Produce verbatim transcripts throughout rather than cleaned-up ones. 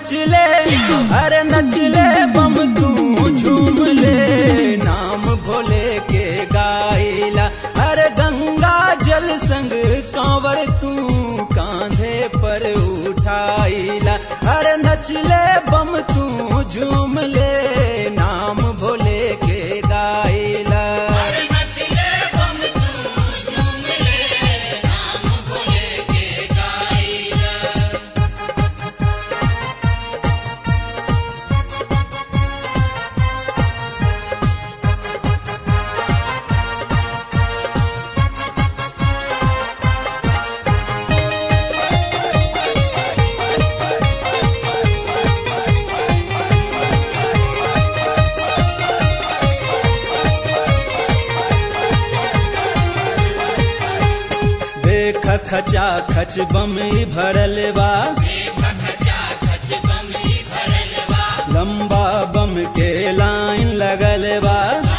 नचले अरे नचले बम तू झूम ले नाम भोले के गाइला। अरे गंगा जल संग कांवर तू कांधे पर उठाइला। अरे नचले बम तू झूम ले नाम भोले के गाइला। खचा खच बम भरल बा लंबा बम के लाइन लगल बा।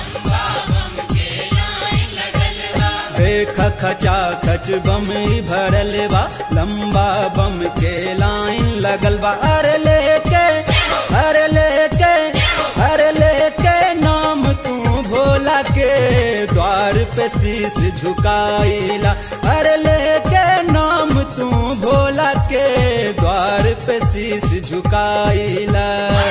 देख खचा खच बम भरल बा लंबा बम के लाइन लगल बा। अरे लेके अरे लेके अरे लेके नाम तू भोला के द्वार पे शीश झुकाइला। अरे लेके नाम तू भोला के द्वार पे शीश झुकाइला।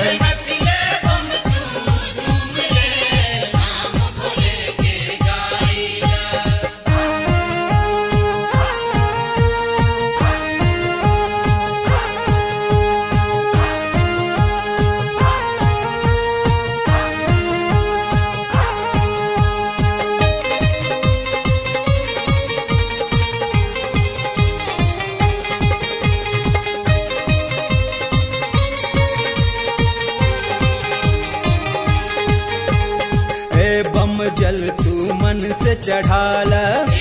जल तू मन से चढ़ाला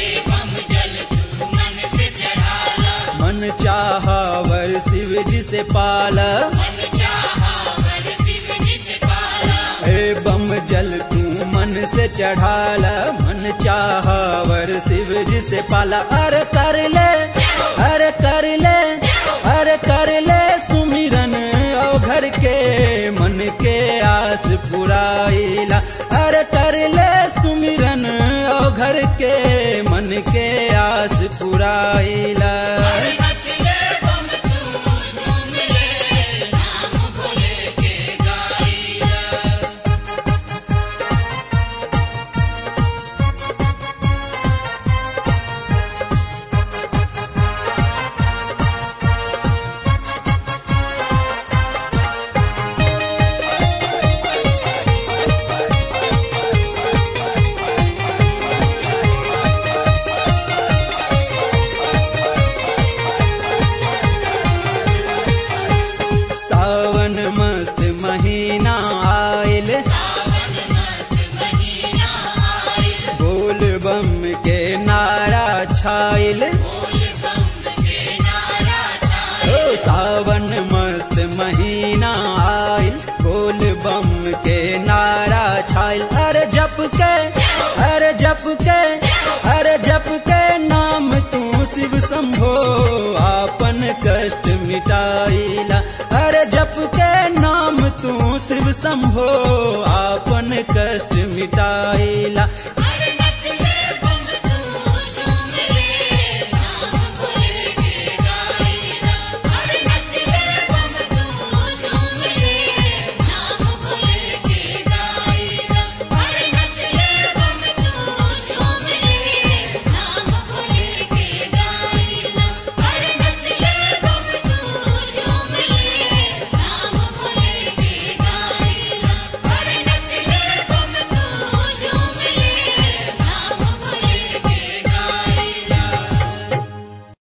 मन चाहा वर शिव जी से पाला। हे बम जल तू मन से चढ़ाला मन चाहा वर शिव जी से पाला। अरे कर ले अरे कर ले अरे कर ले सुमिरन ओ घर के मन के आस पुराइला। अरे कर ले सुमिरन ओ घर के मन के आस पुराइला। सावन मस्त महीना आइल बोल बम के नारा छाइल। ओ सावन मस्त महीना आइल बोल बम के नारा छाइल। अरे जप के अरे जप के अरे जप के नाम तू शिव शंभो आपन कष्ट मिटाइला। अरे जप के नाम तू शिव शंभो